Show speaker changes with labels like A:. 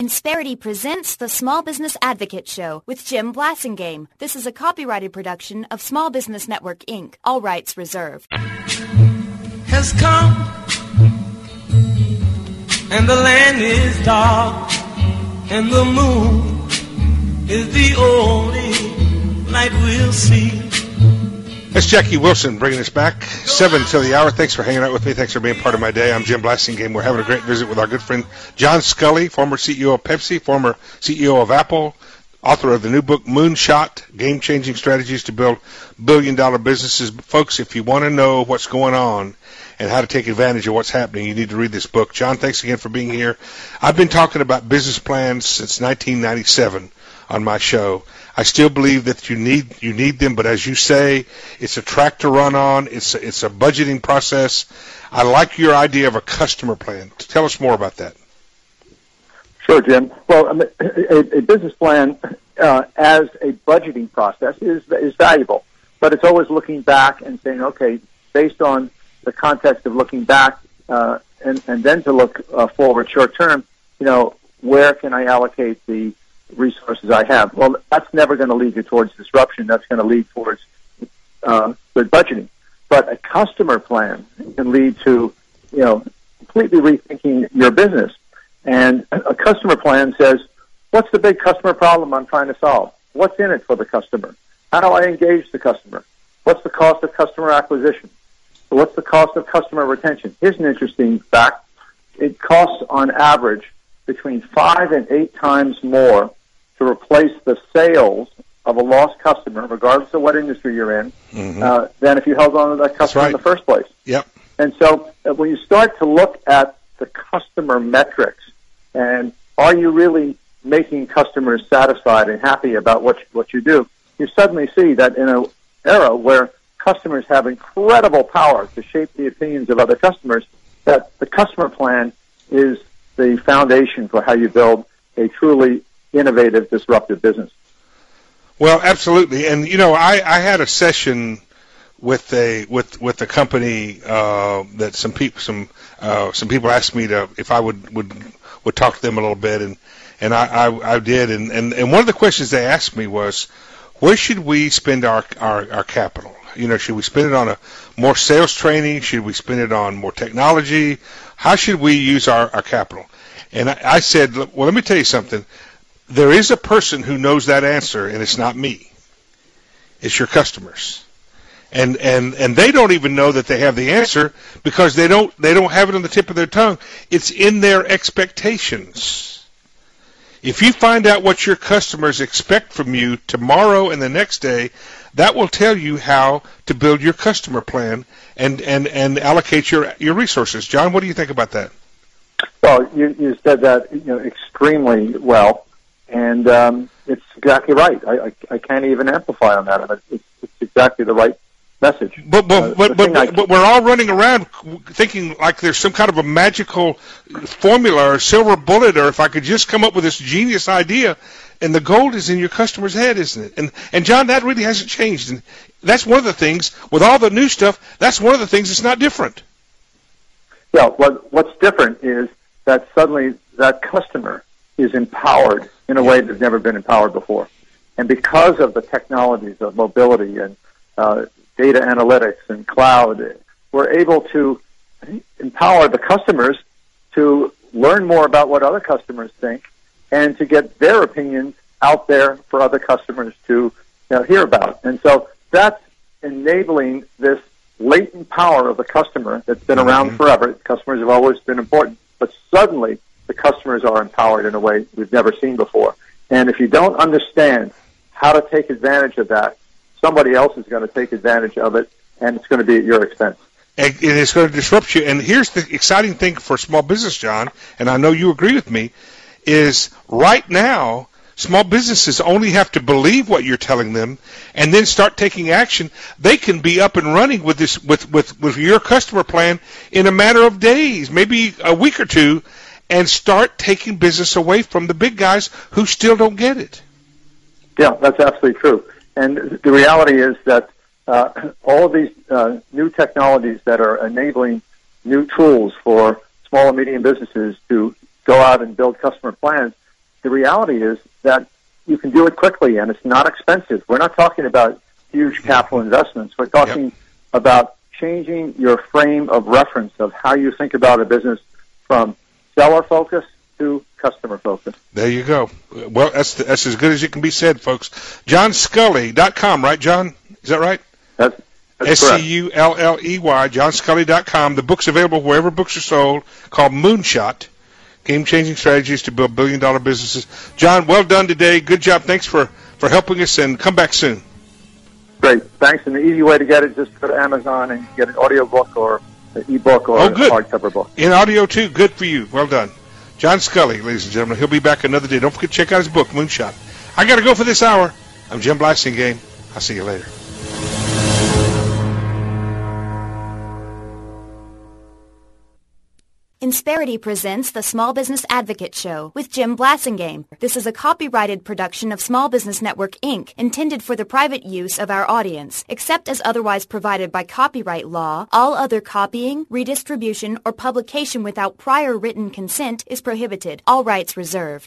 A: Insperity presents the Small Business Advocate Show with Jim Blasingame. This is a copyrighted production of Small Business Network, Inc., all rights reserved.
B: Has come, and the land is dark, and the moon is the only light we'll see.
C: That's Jackie Wilson bringing us back 7 till the hour. Thanks for hanging out with me. Thanks for being part of my day. I'm Jim Blasingame. We're having a great visit with our good friend John Sculley, former CEO of Pepsi, former CEO of Apple, author of the new book Moonshot, Game-Changing Strategies to Build Billion-Dollar Businesses. Folks, if you want to know what's going on and how to take advantage of what's happening, you need to read this book. John, thanks again for being here. I've been talking about business plans since 1997 on my show. I still believe that you need them, but as you say, it's a track to run on. It's a budgeting process. I like your idea of a customer plan. Tell us more about that.
D: Sure, Jim. Well, a business plan as a budgeting process is valuable, but it's always looking back and saying, okay, based on the context of looking back and then to look forward short term, where can I allocate the resources I have? Well, that's never going to lead you towards disruption. That's going to lead towards good budgeting. But a customer plan can lead to, completely rethinking your business. And a customer plan says, what's the big customer problem I'm trying to solve? What's in it for the customer? How do I engage the customer? What's the cost of customer acquisition? What's the cost of customer retention? Here's an interesting fact. It costs on average between 5 and 8 times more to replace the sales of a lost customer, regardless of what industry you're in, than if you held on to that customer in the first place.
C: Yep.
D: And so when you start to look at the customer metrics, and are you really making customers satisfied and happy about what you do, you suddenly see that in an era where customers have incredible power to shape the opinions of other customers, that the customer plan is the foundation for how you build a truly innovative, disruptive business.
C: Well, absolutely. And I had a session with a company that some people asked me if I would talk to them a little bit, and I did. And one of the questions they asked me was, where should we spend our capital? Should we spend it on more sales training? Should we spend it on more technology? How should we use our capital? And I said, well, let me tell you something. There is a person who knows that answer, and it's not me. It's your customers. And they don't even know that they have the answer because they don't have it on the tip of their tongue. It's in their expectations. If you find out what your customers expect from you tomorrow and the next day, that will tell you how to build your customer plan and allocate your resources. John, what do you think about that?
D: Well, you said that extremely well, and it's exactly right. I can't even amplify on that. It's exactly the right message.
C: But we're all running around thinking like there's some kind of a magical formula or silver bullet, or if I could just come up with this genius idea, and the gold is in your customer's head, isn't it? And John, that really hasn't changed. And that's one of the things, with all the new stuff, that's one of the things that's not different.
D: Yeah, what's different is that suddenly that customer is empowered in a way they've never been empowered before. And because of the technologies of mobility and data analytics and cloud, we're able to empower the customers to learn more about what other customers think and to get their opinions out there for other customers to hear about. And so that's enabling this latent power of the customer that's been around forever. Customers have always been important, but suddenly the customers are empowered in a way we've never seen before. And if you don't understand how to take advantage of that, somebody else is going to take advantage of it, and it's going to be at your expense.
C: And it's going to disrupt you. And here's the exciting thing for small business, John, and I know you agree with me, is right now small businesses only have to believe what you're telling them and then start taking action. They can be up and running with this with your customer plan in a matter of days, maybe a week or two, and start taking business away from the big guys who still don't get it.
D: Yeah, that's absolutely true. And the reality is that all of these new technologies that are enabling new tools for small and medium businesses to go out and build customer plans the reality is that you can do it quickly and it's not expensive. We're not talking about huge capital investments. We're talking about changing your frame of reference of how you think about a business from seller focus to customer focus.
C: There you go. Well, that's as good as it can be said, folks. JohnScully.com, right, John? Is that right?
D: That's
C: SCULLEY, JohnScully.com. The book's available wherever books are sold, called Moonshot, Game-Changing Strategies to Build Billion-Dollar Businesses. John, well done today. Good job. Thanks for helping us, and come back soon.
D: Great. Thanks. And the easy way to get it is just go to Amazon and get an audiobook or an ebook or a hardcover book.
C: In audio, too. Good for you. Well done. John Scully, ladies and gentlemen. He'll be back another day. Don't forget to check out his book, Moonshot. I got to go for this hour. I'm Jim Blasingame. I'll see you later.
A: Insperity presents the Small Business Advocate Show with Jim Blasingame. This is a copyrighted production of Small Business Network, Inc., intended for the private use of our audience. Except as otherwise provided by copyright law, all other copying, redistribution, or publication without prior written consent is prohibited. All rights reserved.